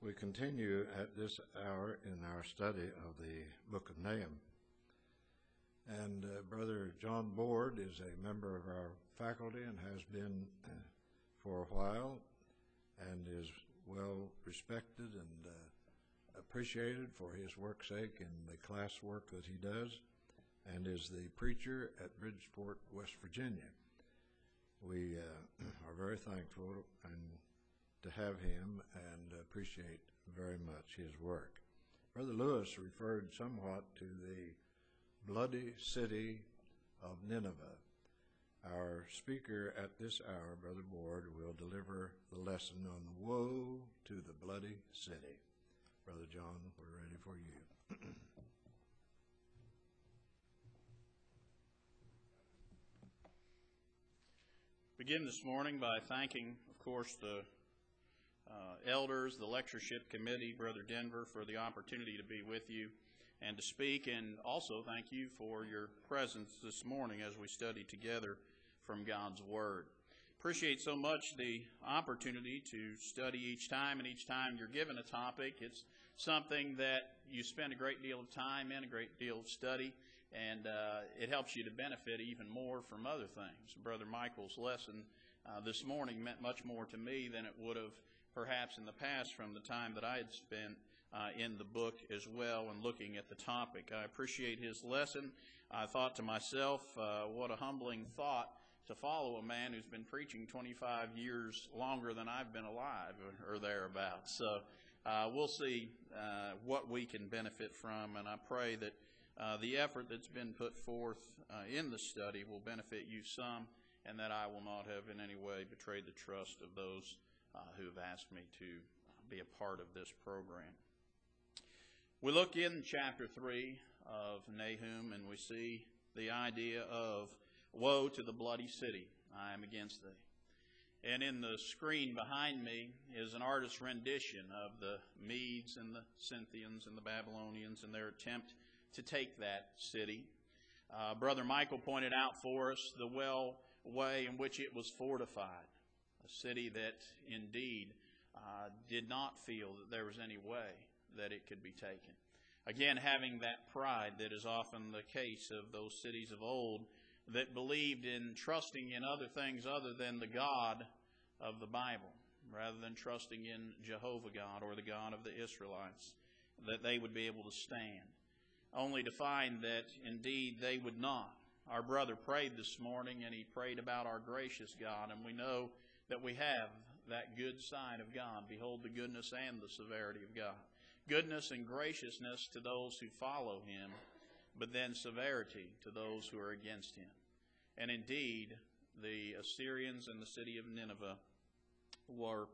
We continue at this hour in our study of the book of Nahum. And Brother John Board is a member of our faculty and has been for a while, and is well respected and appreciated for his work's sake and the class work that he does, and is the preacher at Bridgeport, West Virginia. We are very thankful to have him and appreciate very much his work. Brother Lewis referred somewhat to the bloody city of Nineveh. Our speaker at this hour, Brother Board, will deliver the lesson on woe to the bloody city. Brother John, we're ready for you. Begin this morning by thanking, of course, the elders, the lectureship committee, Brother Denver, for the opportunity to be with you and to speak, and also thank you for your presence this morning as we study together from God's Word. Appreciate so much the opportunity to study each time, and each time you're given a topic, it's something that you spend a great deal of time in, a great deal of study, and it helps you to benefit even more from other things. Brother Michael's lesson this morning meant much more to me than it would have perhaps in the past from the time that I had spent in the book as well and looking at the topic. I appreciate his lesson. I thought to myself, what a humbling thought to follow a man who's been preaching 25 years longer than I've been alive or thereabouts. So we'll see what we can benefit from, and I pray that the effort that's been put forth in the study will benefit you some, and that I will not have in any way betrayed the trust of those who have asked me to be a part of this program. We look in chapter 3 of Nahum, and we see the idea of woe to the bloody city, I am against thee. And in the screen behind me is an artist's rendition of the Medes and the Scythians and the Babylonians and their attempt to take that city. Brother Michael pointed out for us the way in which it was fortified, a city that indeed did not feel that there was any way that it could be taken. Again, having that pride that is often the case of those cities of old that believed in trusting in other things other than the God of the Bible, rather than trusting in Jehovah God or the God of the Israelites, that they would be able to stand, only to find that indeed they would not. Our brother prayed this morning, and he prayed about our gracious God, and we know that we have that good side of God. Behold the goodness and the severity of God. Goodness and graciousness to those who follow him, but then severity to those who are against him. And indeed, the Assyrians and the city of Nineveh were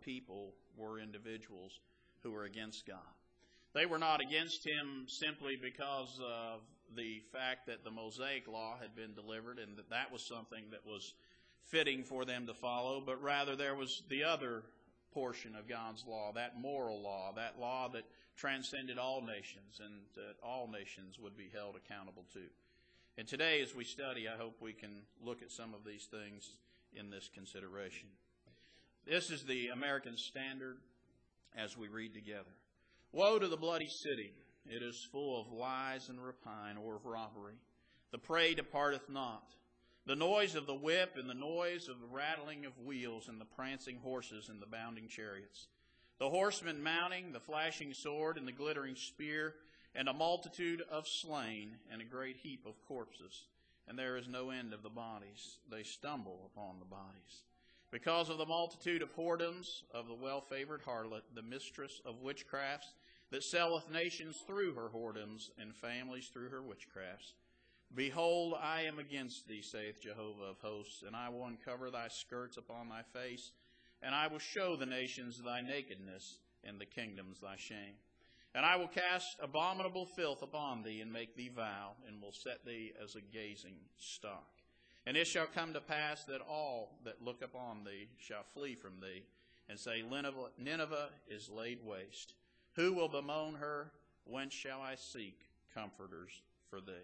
individuals who were against God. They were not against him simply because of the fact that the Mosaic law had been delivered and that was something that was fitting for them to follow, but rather there was the other portion of God's law, that moral law, that law that transcended all nations and that all nations would be held accountable to. And today as we study, I hope we can look at some of these things in this consideration. This is the American Standard as we read together. Woe to the bloody city! It is full of lies and rapine, or of robbery. The prey departeth not. The noise of the whip and the noise of the rattling of wheels and the prancing horses and the bounding chariots. The horsemen mounting, the flashing sword and the glittering spear, and a multitude of slain and a great heap of corpses. And there is no end of the bodies. They stumble upon the bodies. Because of the multitude of whoredoms of the well-favored harlot, the mistress of witchcrafts, that selleth nations through her whoredoms, and families through her witchcrafts. Behold, I am against thee, saith Jehovah of hosts, and I will uncover thy skirts upon thy face, and I will show the nations thy nakedness, and the kingdoms thy shame. And I will cast abominable filth upon thee, and make thee vile, and will set thee as a gazing stock. And it shall come to pass that all that look upon thee shall flee from thee, and say, Nineveh is laid waste. Who will bemoan her? Whence shall I seek comforters for thee?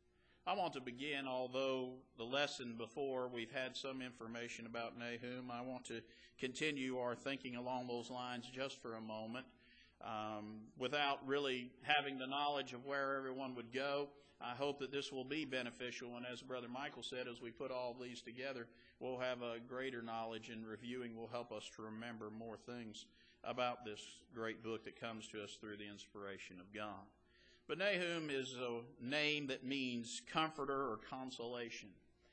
I want to begin, although the lesson before we've had some information about Nahum, I want to continue our thinking along those lines just for a moment. without really having the knowledge of where everyone would go. I hope that this will be beneficial, and as Brother Michael said, as we put all these together, we'll have a greater knowledge, and reviewing will help us to remember more things about this great book that comes to us through the inspiration of God. But Nahum is a name that means comforter or consolation.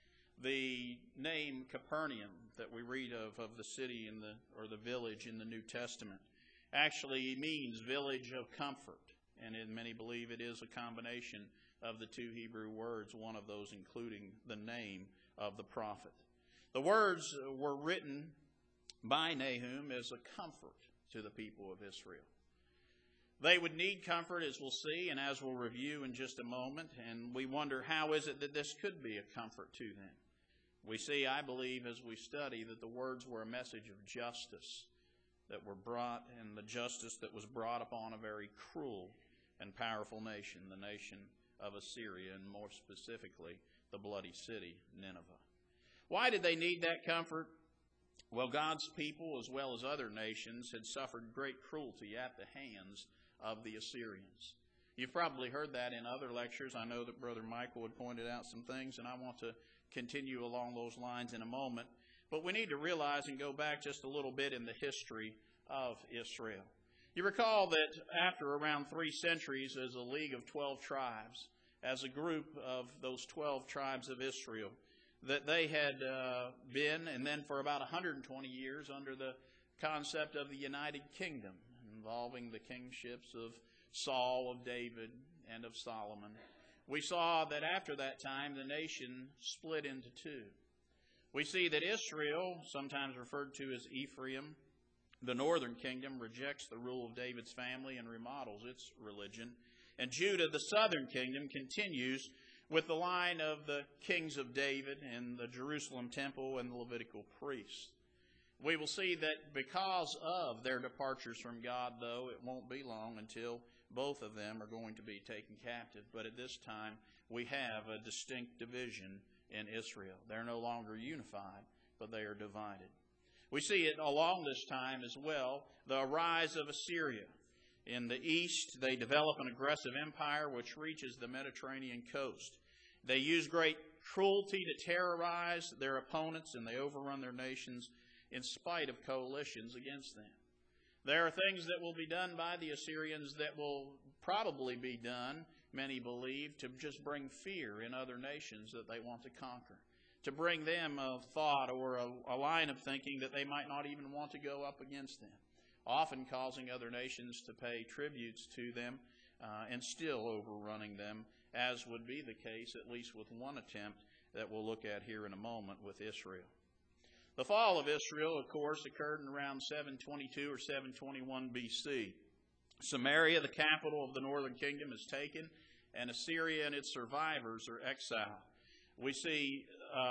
The name Capernaum that we read of the city or the village in the New Testament, actually means village of comfort. And many believe it is a combination of the two Hebrew words, one of those including the name of the prophet. The words were written by Nahum as a comfort to the people of Israel. They would need comfort, as we'll see and as we'll review in just a moment, and we wonder how is it that this could be a comfort to them. We see, I believe, as we study, that the words were a message of justice that were brought, and the justice that was brought upon a very cruel and powerful nation, the nation of Assyria, and more specifically, the bloody city, Nineveh. Why did they need that comfort? Well, God's people, as well as other nations, had suffered great cruelty at the hands of the Assyrians. You've probably heard that in other lectures. I know that Brother Michael had pointed out some things, and I want to continue along those lines in a moment. But we need to realize and go back just a little bit in the history of Israel. You recall that after around 3 centuries, as a league of 12 tribes, as a group of those 12 tribes of Israel, that they had been, and then for about 120 years, under the concept of the United Kingdom, involving the kingships of Saul, of David, and of Solomon. We saw that after that time, the nation split into two. We see that Israel, sometimes referred to as Ephraim, the northern kingdom, rejects the rule of David's family and remodels its religion. And Judah, the southern kingdom, continues with the line of the kings of David and the Jerusalem temple and the Levitical priests. We will see that because of their departures from God, though, it won't be long until both of them are going to be taken captive. But at this time, we have a distinct division in Israel. They're no longer unified, but they are divided. We see it along this time as well, the rise of Assyria. In the east, they develop an aggressive empire which reaches the Mediterranean coast. They use great cruelty to terrorize their opponents, and they overrun their nations in spite of coalitions against them. There are things that will be done by the Assyrians that will probably be done, many believe, to just bring fear in other nations that they want to conquer, to bring them a thought or a line of thinking that they might not even want to go up against them, often causing other nations to pay tributes to them and still overrunning them, as would be the case, at least with one attempt that we'll look at here in a moment with Israel. The fall of Israel, of course, occurred in around 722 or 721 B.C. Samaria, the capital of the northern kingdom, is taken, and Assyria and its survivors are exiled. We see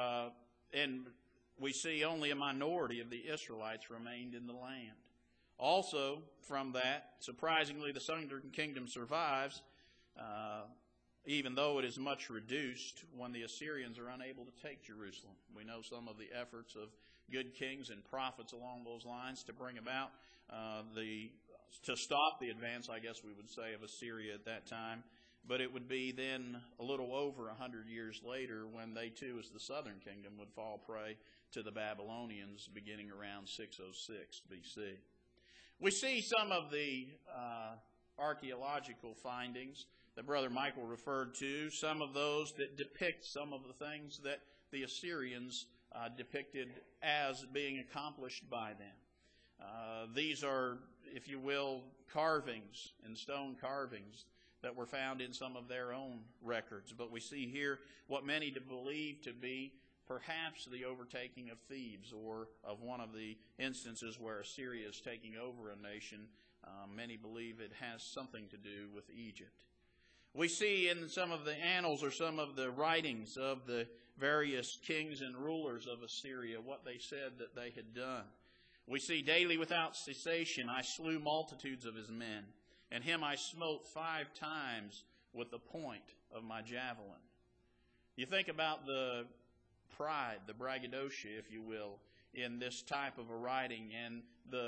only a minority of the Israelites remained in the land. Also, from that, surprisingly, the southern kingdom survives, even though it is much reduced when the Assyrians are unable to take Jerusalem. We know some of the efforts of good kings and prophets along those lines to bring about to stop the advance, I guess we would say, of Assyria at that time. But it would be then a little over 100 years later when they too, as the southern kingdom, would fall prey to the Babylonians beginning around 606 B.C. We see some of the archaeological findings that Brother Michael referred to, some of those that depict some of the things that the Assyrians depicted as being accomplished by them. These are, if you will, carvings and stone carvings that were found in some of their own records. But we see here what many believe to be perhaps the overtaking of Thebes, or of one of the instances where Assyria is taking over a nation. Many believe it has something to do with Egypt. We see in some of the annals or some of the writings of the various kings and rulers of Assyria what they said that they had done. We see, daily without cessation I slew multitudes of his men, and him I smote 5 times with the point of my javelin. You think about the pride, the braggadocio, if you will, in this type of a writing, and the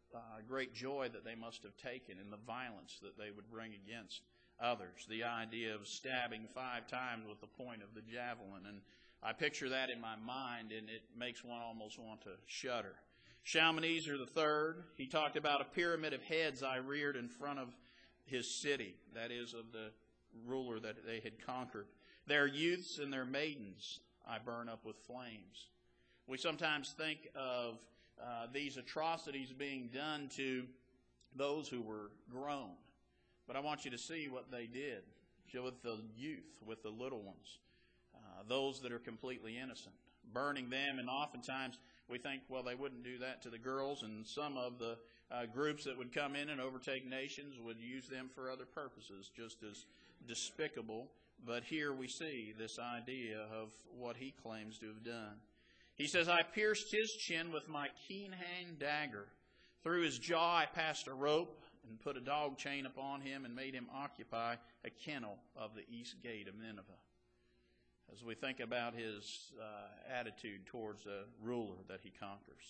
great joy that they must have taken in the violence that they would bring against others. The idea of stabbing 5 times with the point of the javelin. And I picture that in my mind, and it makes one almost want to shudder. Shalmaneser III, he talked about a pyramid of heads I reared in front of his city, that is, of the ruler that they had conquered. Their youths and their maidens I burn up with flames. We sometimes think of these atrocities being done to those who were grown. But I want you to see what they did with the youth, with the little ones, those that are completely innocent, burning them. And oftentimes we think, well, they wouldn't do that to the girls, and some of the groups that would come in and overtake nations would use them for other purposes, just as despicable. But here we see this idea of what he claims to have done. He says, I pierced his chin with my keen-hanged dagger. Through his jaw I passed a rope and put a dog chain upon him and made him occupy a kennel of the east gate of Nineveh. As we think about his attitude towards a ruler that he conquers.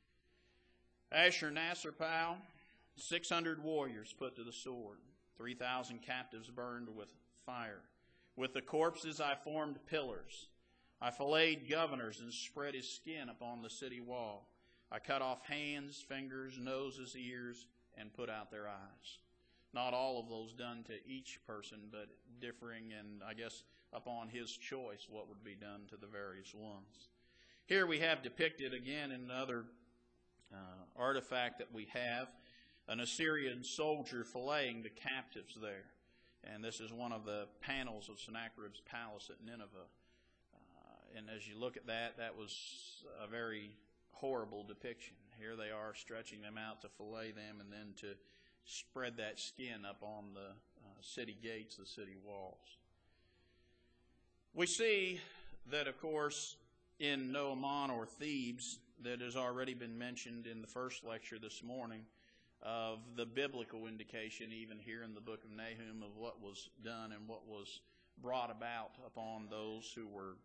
Ashurnasirpal, 600 warriors put to the sword, 3,000 captives burned with fire. With the corpses I formed pillars. I filleted governors and spread his skin upon the city wall. I cut off hands, fingers, noses, ears, and put out their eyes. Not all of those done to each person, but differing, and I guess upon his choice, what would be done to the various ones. Here we have depicted again another artifact that we have, an Assyrian soldier filleting the captives there. And this is one of the panels of Sennacherib's palace at Nineveh. And as you look at that, that was a very horrible depiction. Here they are stretching them out to fillet them and then to spread that skin up on the city gates, the city walls. We see that, of course, in Noamon or Thebes, that has already been mentioned in the first lecture this morning, of the biblical indication, even here in the book of Nahum, of what was done and what was brought about upon those who were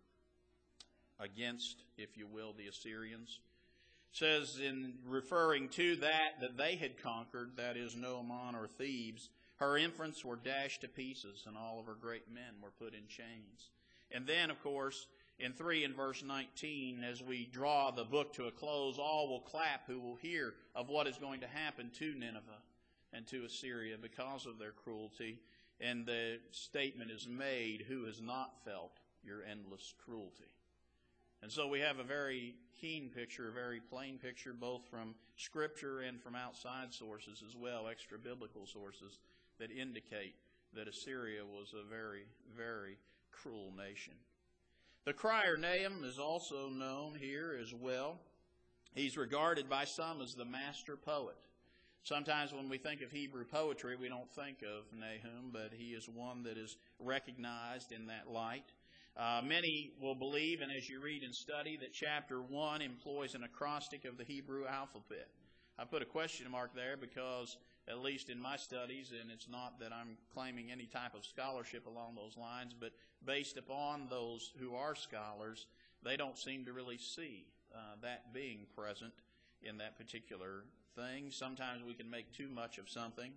against, if you will, the Assyrians. It says in referring to that they had conquered, that is Noamon or Thebes, her infants were dashed to pieces, and all of her great men were put in chains. And then, of course, in 3 and verse 19, as we draw the book to a close, all will clap who will hear of what is going to happen to Nineveh and to Assyria because of their cruelty. And the statement is made, who has not felt your endless cruelty? And so we have a very keen picture, a very plain picture, both from Scripture and from outside sources as well, extra-biblical sources, that indicate that Assyria was a very, very cruel nation. The crier Nahum is also known here as well. He's regarded by some as the master poet. Sometimes when we think of Hebrew poetry, we don't think of Nahum, but he is one that is recognized in that light. Many will believe, and as you read and study, that chapter 1 employs an acrostic of the Hebrew alphabet. I put a question mark there because, at least in my studies, and it's not that I'm claiming any type of scholarship along those lines, but based upon those who are scholars, they don't seem to really see that being present in that particular thing. Sometimes we can make too much of something.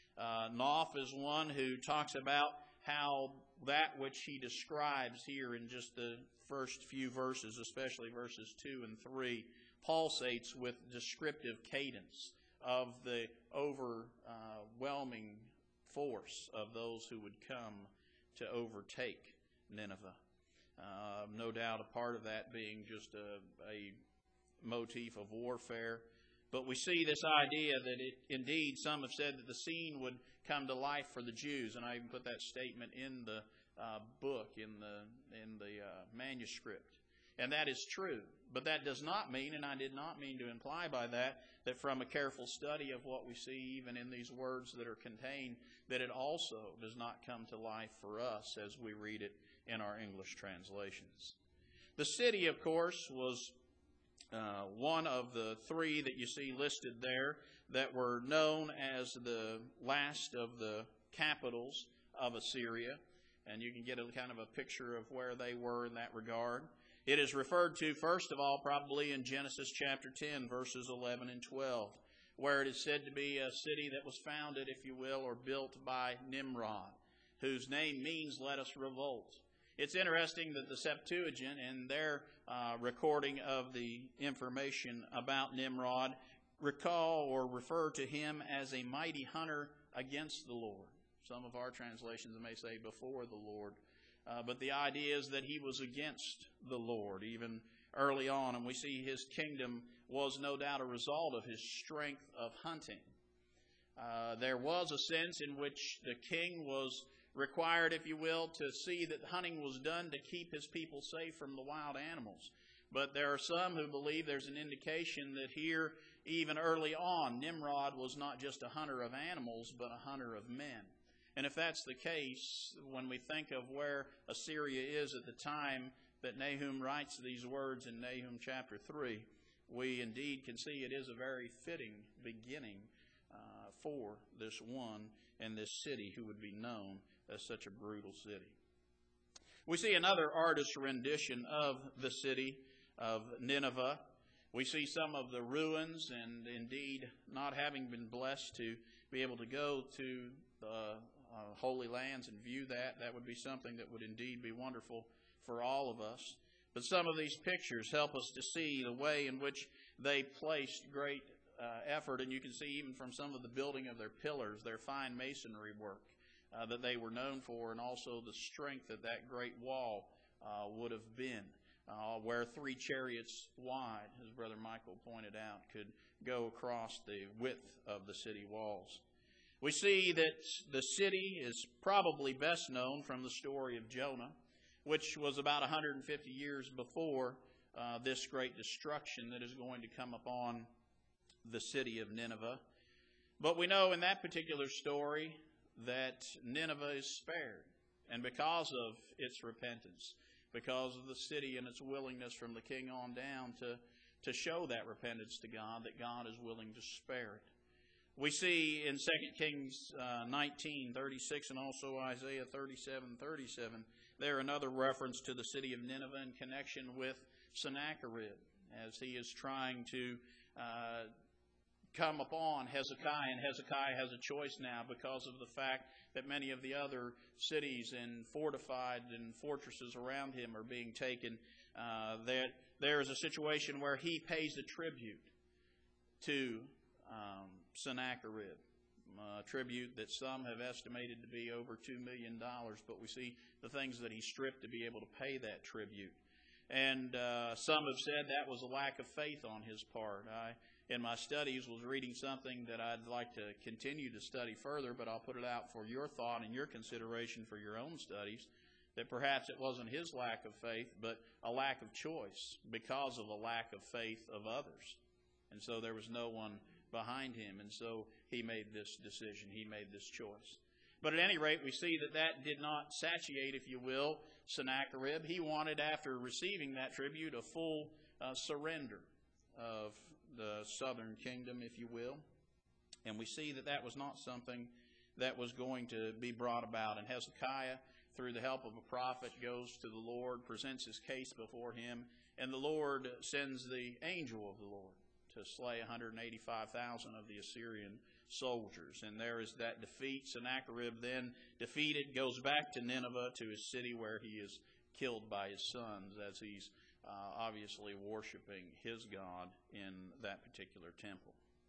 Knopf is one who talks about how that which he describes here in just the first few verses, especially verses 2 and 3, pulsates with descriptive cadence of the overwhelming force of those who would come to overtake Nineveh. No doubt a part of that being just a motif of warfare. But we see this idea that indeed some have said that the scene would come to life for the Jews, and I even put that statement in the book, in the manuscript. And that is true. But that does not mean, and I did not mean to imply by that from a careful study of what we see even in these words that are contained, that it also does not come to life for us as we read it in our English translations. The city, of course, was one of the 3 that you see listed there that were known as the last of the capitals of Assyria. And you can get a kind of a picture of where they were in that regard. It is referred to, first of all, probably in Genesis chapter 10, verses 11 and 12, where it is said to be a city that was founded, if you will, or built by Nimrod, whose name means "let us revolt." It's interesting that the Septuagint, in their recording of the information about Nimrod, recall or refer to him as a mighty hunter against the Lord. Some of our translations may say before the Lord. But the idea is that he was against the Lord even early on. And we see his kingdom was no doubt a result of his strength of hunting. There was a sense in which the king was required, if you will, to see that hunting was done to keep his people safe from the wild animals. But there are some who believe there's an indication that here, even early on, Nimrod was not just a hunter of animals, but a hunter of men. And if that's the case, when we think of where Assyria is at the time that Nahum writes these words in Nahum chapter 3, we indeed can see it is a very fitting beginning for this one and this city who would be known as such a brutal city. We see another artist's rendition of the city of Nineveh. We see some of the ruins, and indeed, not having been blessed to be able to go to the Holy Lands and view that would be something that would indeed be wonderful for all of us. But some of these pictures help us to see the way in which they placed great effort, and you can see even from some of the building of their pillars, their fine masonry work that they were known for, and also the strength that that great wall would have been, where 3 chariots wide, as Brother Michael pointed out, could go across the width of the city walls. We see that the city is probably best known from the story of Jonah, which was about 150 years before this great destruction that is going to come upon the city of Nineveh. But we know in that particular story that Nineveh is spared, and because of its repentance, because of the city and its willingness from the king on down to show that repentance to God, that God is willing to spare it. We see in 2 Kings 19:36 and also Isaiah 37:37 there another reference to the city of Nineveh in connection with Sennacherib, as he is trying to come upon Hezekiah, and Hezekiah has a choice now because of the fact that many of the other cities and fortified and fortresses around him are being taken. That there is a situation where he pays a tribute to Sennacherib, a tribute that some have estimated to be over $2 million, but we see the things that he stripped to be able to pay that tribute. And some have said that was a lack of faith on his part. In my studies, was reading something that I'd like to continue to study further, but I'll put it out for your thought and your consideration for your own studies, that perhaps it wasn't his lack of faith, but a lack of choice because of a lack of faith of others. And so there was no one behind him, and so he made this decision, he made this choice. But at any rate, we see that that did not satiate, if you will, Sennacherib. He wanted, after receiving that tribute, a full surrender of the southern kingdom, if you will. And we see that that was not something that was going to be brought about. And Hezekiah, through the help of a prophet, goes to the Lord, presents his case before him, and the Lord sends the angel of the Lord to slay 185,000 of the Assyrian soldiers. And there is that defeat. Sennacherib then defeated, goes back to Nineveh, to his city, where he is killed by his sons as he's obviously worshiping his God in that particular temple.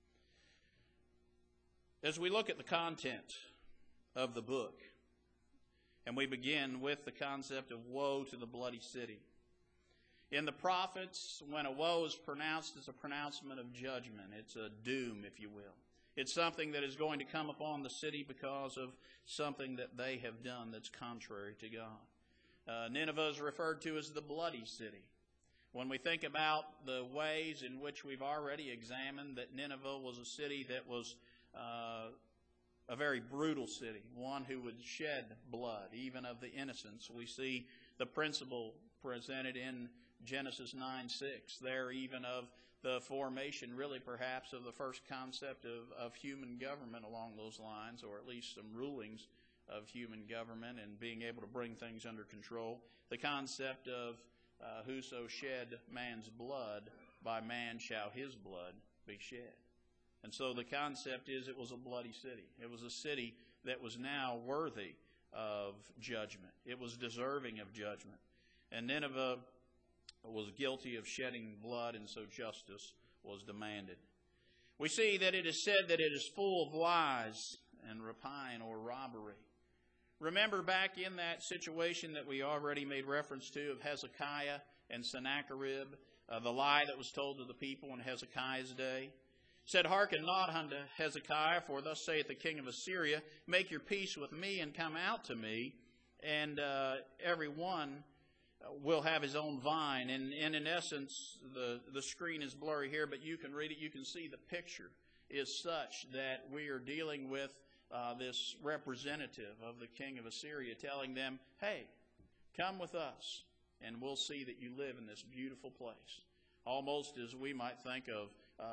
As we look at the content of the book, and we begin with the concept of woe to the bloody city. In the prophets, when a woe is pronounced, it's a pronouncement of judgment. It's a doom, if you will. It's something that is going to come upon the city because of something that they have done that's contrary to God. Nineveh is referred to as the bloody city. When we think about the ways in which we've already examined that Nineveh was a city that was a very brutal city, one who would shed blood, even of the innocents. We see the principle presented in Genesis 9:6, there even of the formation, really perhaps, of the first concept of human government along those lines, or at least some rulings of human government and being able to bring things under control. The concept of whoso shed man's blood, by man shall his blood be shed. And so the concept is it was a bloody city. It was a city that was now worthy of judgment. It was deserving of judgment. And Nineveh was guilty of shedding blood, and so justice was demanded. We see that it is said that it is full of lies and rapine or robbery. Remember back in that situation that we already made reference to of Hezekiah and Sennacherib, the lie that was told to the people in Hezekiah's day? It said, "Hearken not unto Hezekiah, for thus saith the king of Assyria, make your peace with me and come out to me, and every one will have his own vine." And in essence, the screen is blurry here, but you can read it. You can see the picture is such that we are dealing with this representative of the king of Assyria telling them, "Hey, come with us, and we'll see that you live in this beautiful place." Almost as we might think of,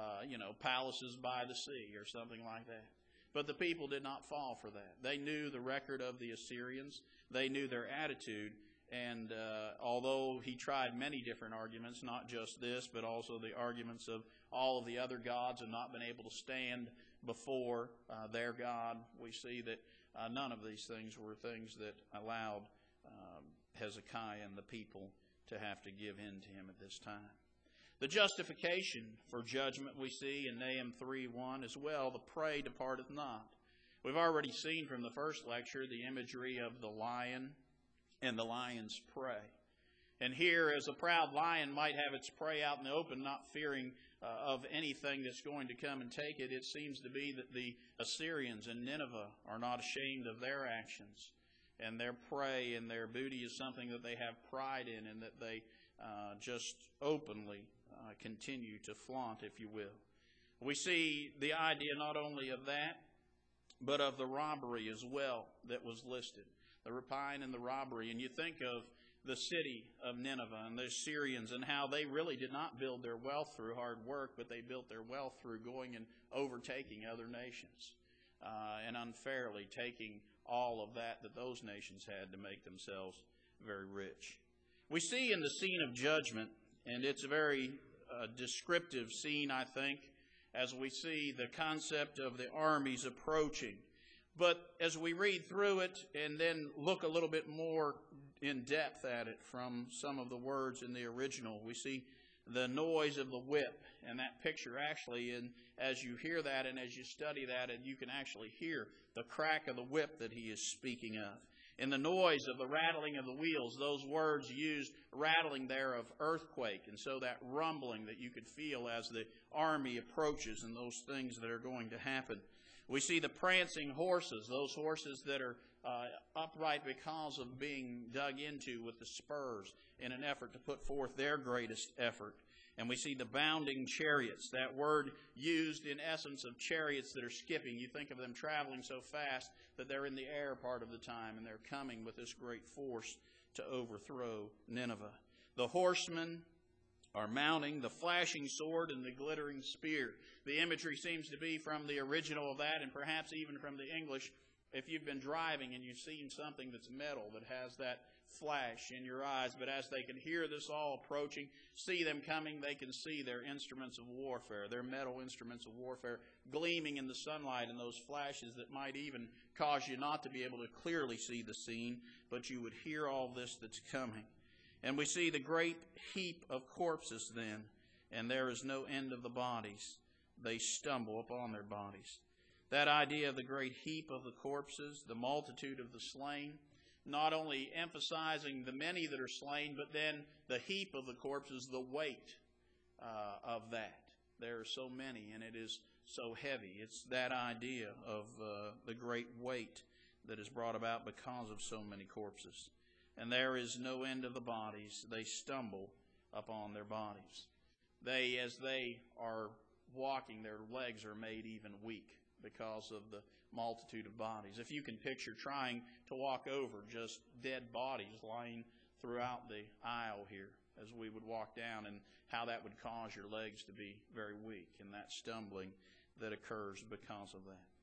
palaces by the sea or something like that. But the people did not fall for that. They knew the record of the Assyrians. They knew their attitude. And although he tried many different arguments, not just this, but also the arguments of all of the other gods have not been able to stand before their God, we see that none of these things were things that allowed Hezekiah and the people to have to give in to him at this time. The justification for judgment we see in Nahum 3:1 as well, "The prey departeth not." We've already seen from the first lecture the imagery of the lion and the lion's prey. And here, as a proud lion might have its prey out in the open, not fearing of anything that's going to come and take it, it seems to be that the Assyrians and Nineveh are not ashamed of their actions. And their prey and their booty is something that they have pride in, and that they just openly continue to flaunt, if you will. We see the idea not only of that, but of the robbery as well that was listed. The rapine and the robbery. And you think of the city of Nineveh and the Assyrians and how they really did not build their wealth through hard work, but they built their wealth through going and overtaking other nations and unfairly taking all of that those nations had to make themselves very rich. We see in the scene of judgment, and it's a very descriptive scene, I think, as we see the concept of the armies approaching. But as we read through it and then look a little bit more in depth at it from some of the words in the original, we see the noise of the whip. And that picture actually, and as you hear that and as you study that, and you can actually hear the crack of the whip that he is speaking of. In the noise of the rattling of the wheels, those words used rattling there of earthquake. And so that rumbling that you could feel as the army approaches and those things that are going to happen. We see the prancing horses, those horses that are upright because of being dug into with the spurs in an effort to put forth their greatest effort. And we see the bounding chariots, that word used in essence of chariots that are skipping. You think of them traveling so fast that they're in the air part of the time, and they're coming with this great force to overthrow Nineveh. The horsemen are mounting the flashing sword and the glittering spear. The imagery seems to be from the original of that, and perhaps even from the English. If you've been driving and you've seen something that's metal that has that flash in your eyes, but as they can hear this all approaching, see them coming, they can see their instruments of warfare, their metal instruments of warfare gleaming in the sunlight, and those flashes that might even cause you not to be able to clearly see the scene, but you would hear all this that's coming. And we see the great heap of corpses then, and there is no end of the bodies. They stumble upon their bodies. That idea of the great heap of the corpses, the multitude of the slain, not only emphasizing the many that are slain, but then the heap of the corpses, the weight of that. There are so many, and it is so heavy. It's that idea of the great weight that is brought about because of so many corpses. And there is no end of the bodies. They stumble upon their bodies. As they are walking, their legs are made even weak because of the multitude of bodies. If you can picture trying to walk over just dead bodies lying throughout the aisle here as we would walk down, and how that would cause your legs to be very weak, and that stumbling that occurs because of that.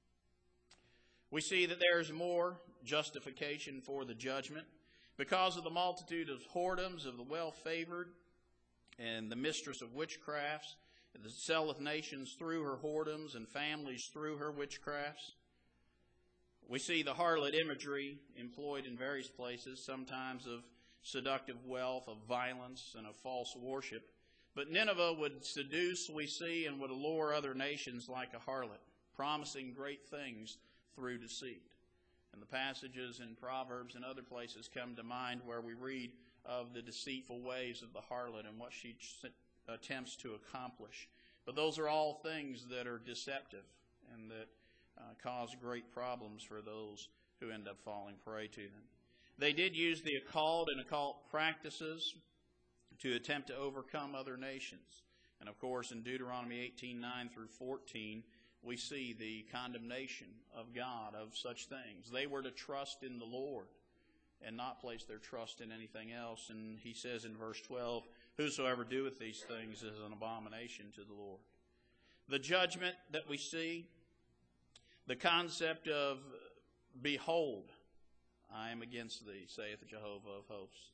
We see that there is more justification for the judgment. Because of the multitude of whoredoms of the well-favored and the mistress of witchcrafts that selleth nations through her whoredoms and families through her witchcrafts. We see the harlot imagery employed in various places, sometimes of seductive wealth, of violence, and of false worship. But Nineveh would seduce, we see, and would allure other nations like a harlot, promising great things through deceit. And the passages in Proverbs and other places come to mind where we read of the deceitful ways of the harlot and what she attempts to accomplish. But those are all things that are deceptive and that cause great problems for those who end up falling prey to them. They did use the occult and occult practices to attempt to overcome other nations. And of course, in Deuteronomy 18:9 through 14, we see the condemnation of God of such things. They were to trust in the Lord and not place their trust in anything else. And he says in verse 12, whosoever doeth these things is an abomination to the Lord. The judgment that we see, the concept of, behold, I am against thee, saith Jehovah of hosts.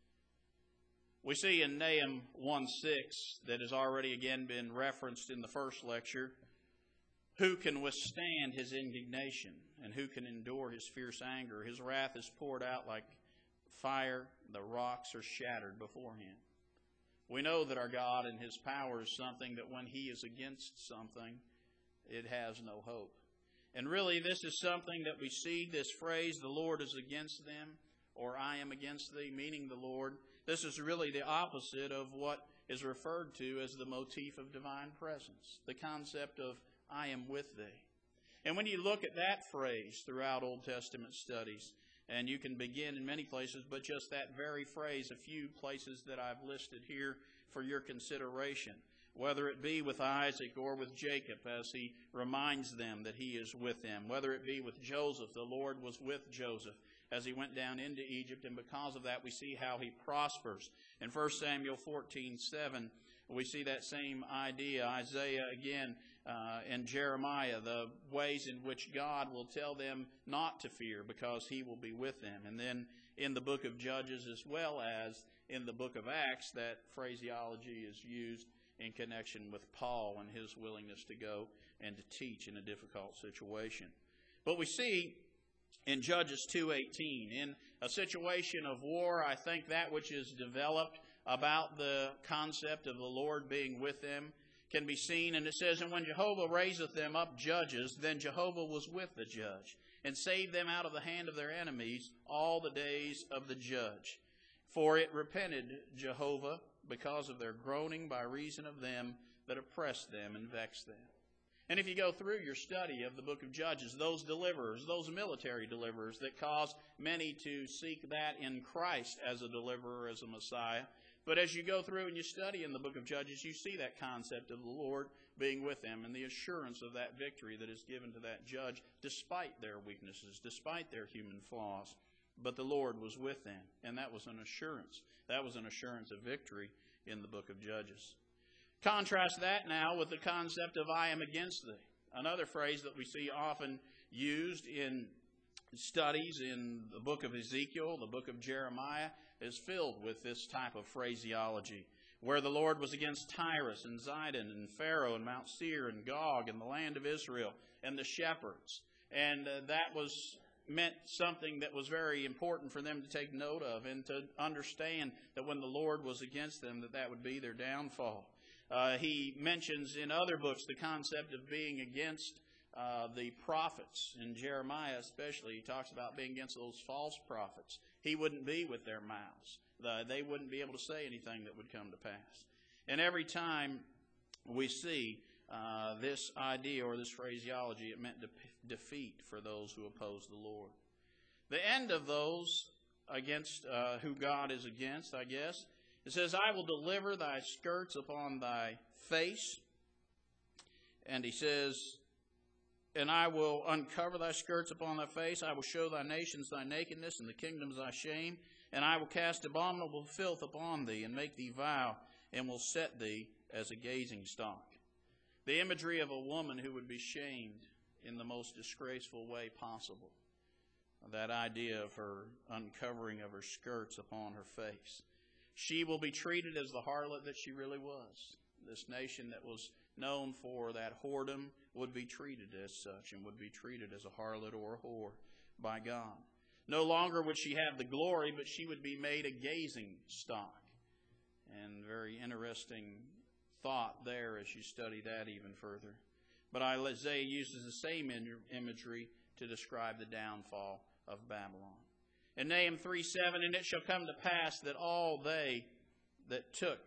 We see in Nahum 1:6 that has already again been referenced in the first lecture, who can withstand his indignation, and who can endure his fierce anger? His wrath is poured out like fire, the rocks are shattered before him. We know that our God and his power is something that when he is against something, it has no hope. And really, this is something that we see, this phrase, the Lord is against them, or I am against thee, meaning the Lord. This is really the opposite of what is referred to as the motif of divine presence, the concept of I am with thee. And when you look at that phrase throughout Old Testament studies, and you can begin in many places, but just that very phrase, a few places that I've listed here for your consideration, whether it be with Isaac or with Jacob as he reminds them that he is with them, whether it be with Joseph, the Lord was with Joseph as he went down into Egypt, and because of that we see how he prospers. In 1 Samuel 14:7, we see that same idea. Isaiah again, and Jeremiah, the ways in which God will tell them not to fear because he will be with them. And then in the book of Judges as well as in the book of Acts, that phraseology is used in connection with Paul and his willingness to go and to teach in a difficult situation. But we see in Judges 2:18, in a situation of war, I think that which is developed about the concept of the Lord being with them can be seen. And it says, and when Jehovah raiseth them up judges, then Jehovah was with the judge, and saved them out of the hand of their enemies all the days of the judge. For it repented Jehovah because of their groaning by reason of them that oppressed them and vexed them. And if you go through your study of the book of Judges, those deliverers, those military deliverers that caused many to seek that in Christ as a deliverer, as a Messiah. But as you go through and you study in the book of Judges, you see that concept of the Lord being with them and the assurance of that victory that is given to that judge despite their weaknesses, despite their human flaws. But the Lord was with them, and that was an assurance. That was an assurance of victory in the book of Judges. Contrast that now with the concept of I am against thee. Another phrase that we see often used in studies in the book of Ezekiel, the book of Jeremiah, is filled with this type of phraseology, where the Lord was against Tyrus and Zidon and Pharaoh and Mount Seir and Gog and the land of Israel and the shepherds. And that was meant something that was very important for them to take note of and to understand that when the Lord was against them, that would be their downfall. He mentions in other books the concept of being against the prophets. In Jeremiah especially, he talks about being against those false prophets. He wouldn't be with their mouths. They wouldn't be able to say anything that would come to pass. And every time we see this idea or this phraseology, it meant defeat for those who oppose the Lord. The end of those against who God is against, I guess, it says, I will deliver thy skirts upon thy face. And he says, and I will uncover thy skirts upon thy face. I will show thy nations thy nakedness, and the kingdoms thy shame. And I will cast abominable filth upon thee, and make thee vile, and will set thee as a gazing stock. The imagery of a woman who would be shamed in the most disgraceful way possible. That idea of her uncovering of her skirts upon her face. She will be treated as the harlot that she really was. this nation that was known for that whoredom, would be treated as such and would be treated as a harlot or a whore by God. No longer would she have the glory, but she would be made a gazing stock. And very interesting thought there as you study that even further. But Isaiah uses the same imagery to describe the downfall of Babylon. In Nahum 3:7, and it shall come to pass that all they that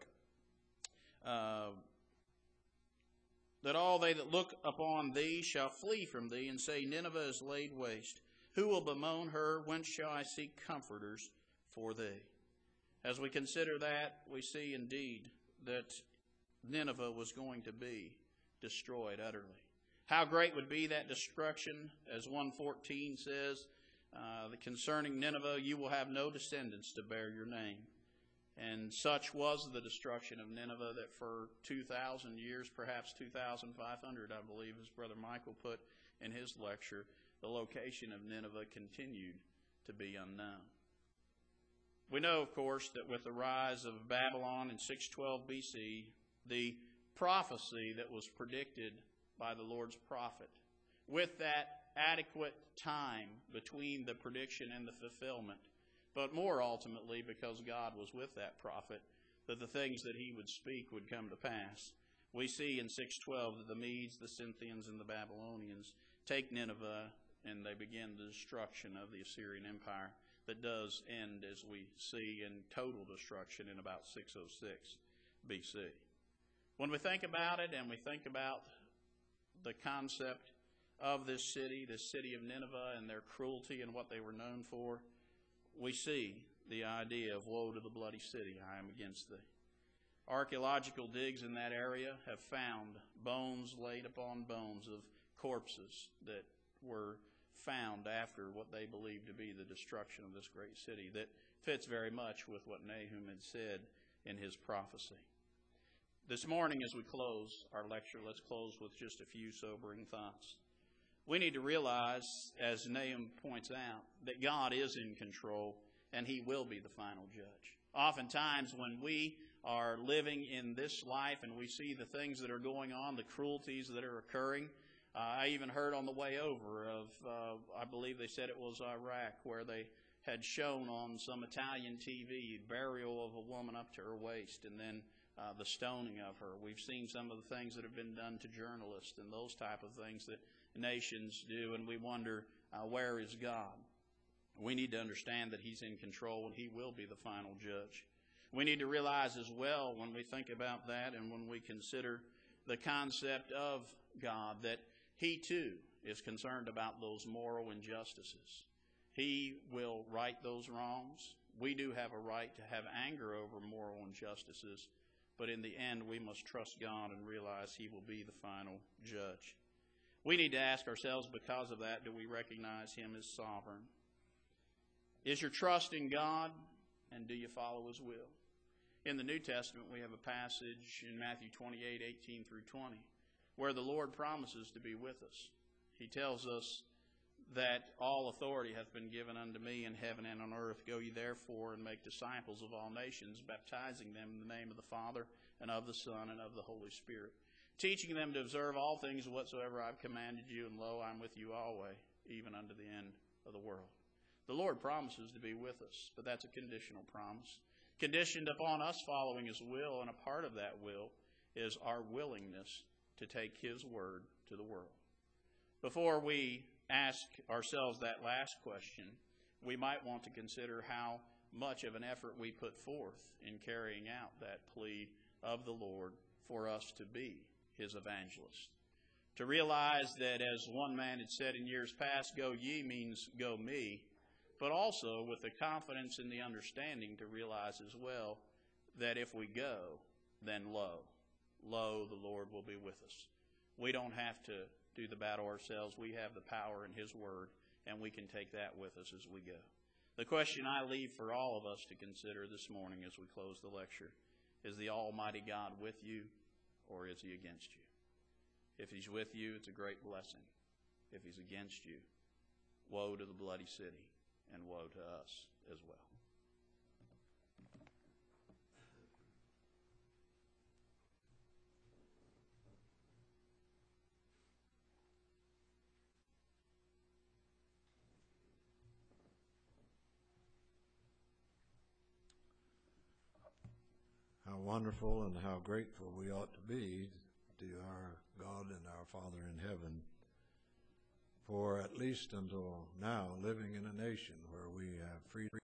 look upon thee shall flee from thee, and say, Nineveh is laid waste. Who will bemoan her? Whence shall I seek comforters for thee? As we consider that, we see indeed that Nineveh was going to be destroyed utterly. How great would be that destruction, as 1:14 says, concerning Nineveh, you will have no descendants to bear your name. And such was the destruction of Nineveh that for 2,000 years, perhaps 2,500, I believe, as Brother Michael put in his lecture, the location of Nineveh continued to be unknown. We know, of course, that with the rise of Babylon in 612 BC, the prophecy that was predicted by the Lord's prophet, with that adequate time between the prediction and the fulfillment, but more ultimately because God was with that prophet, that the things that he would speak would come to pass. We see in 612 that the Medes, the Scythians, and the Babylonians take Nineveh, and they begin the destruction of the Assyrian Empire that does end, as we see, in total destruction in about 606 BC. When we think about it, and we think about the concept of this city of Nineveh, and their cruelty and what they were known for, we see the idea of woe to the bloody city, I am against thee. Archaeological digs in that area have found bones laid upon bones of corpses that were found after what they believed to be the destruction of this great city, that fits very much with what Nahum had said in his prophecy. This morning, as we close our lecture, let's close with just a few sobering thoughts. We need to realize, as Nahum points out, that God is in control and he will be the final judge. Oftentimes when we are living in this life and we see the things that are going on, the cruelties that are occurring, I even heard on the way over of, I believe they said it was Iraq, where they had shown on some Italian TV burial of a woman up to her waist and then the stoning of her. We've seen some of the things that have been done to journalists and those type of things that nations do, and we wonder, where is God? We need to understand that he's in control and he will be the final judge. We need to realize as well, when we think about that and when we consider the concept of God, that he too is concerned about those moral injustices. He will right those wrongs. We do have a right to have anger over moral injustices, but in the end we must trust God and realize he will be the final judge. We need to ask ourselves, because of that, do we recognize him as sovereign? Is your trust in God, and do you follow his will? In the New Testament, we have a passage in Matthew 28:18 through 20, where the Lord promises to be with us. He tells us that all authority hath been given unto me in heaven and on earth. Go ye therefore and make disciples of all nations, baptizing them in the name of the Father and of the Son and of the Holy Spirit, teaching them to observe all things whatsoever I've commanded you, and lo, I'm with you always, even unto the end of the world. The Lord promises to be with us, but that's a conditional promise, conditioned upon us following his will, and a part of that will is our willingness to take his word to the world. Before we ask ourselves that last question, we might want to consider how much of an effort we put forth in carrying out that plea of the Lord for us to be his evangelist. To realize that, as one man had said in years past, go ye means go me, but also with the confidence and the understanding to realize as well that if we go, then lo, the Lord will be with us. We don't have to do the battle ourselves. We have the power in his word, and we can take that with us as we go. The question I leave for all of us to consider this morning as we close the lecture is, the Almighty God with you, or is he against you? If he's with you, it's a great blessing. If he's against you, woe to the bloody city, and woe to us as well. how wonderful and how grateful we ought to be to our God and our Father in heaven for, at least until now, living in a nation where we have freedom